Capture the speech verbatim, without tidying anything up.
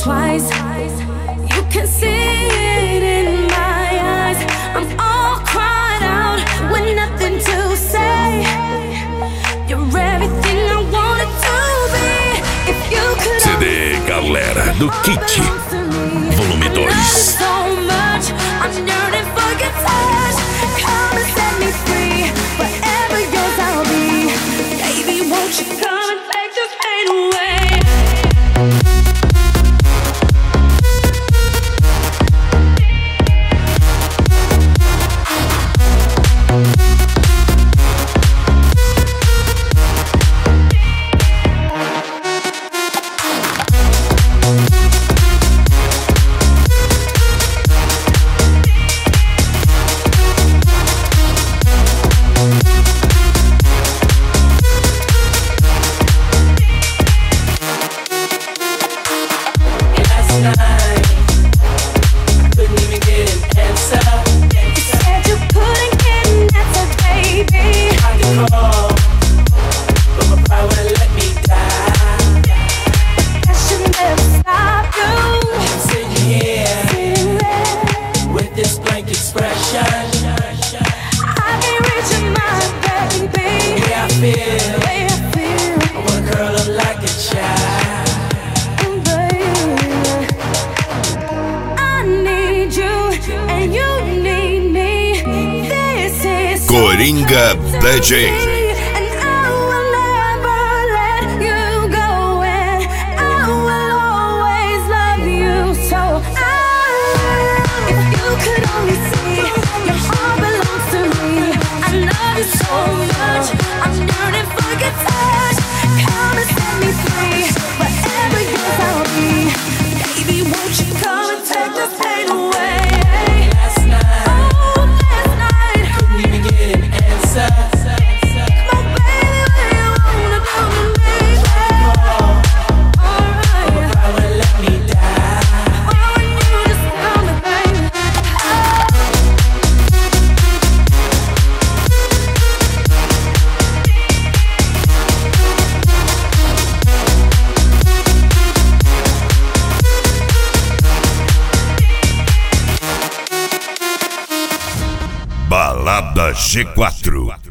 twice. You can see it in my eyes. I'm all cried out with nothing to say. You're everything I wanted to be. If you could C D Galera do Kit, volume dois. Coringa D J. Balada G quatro.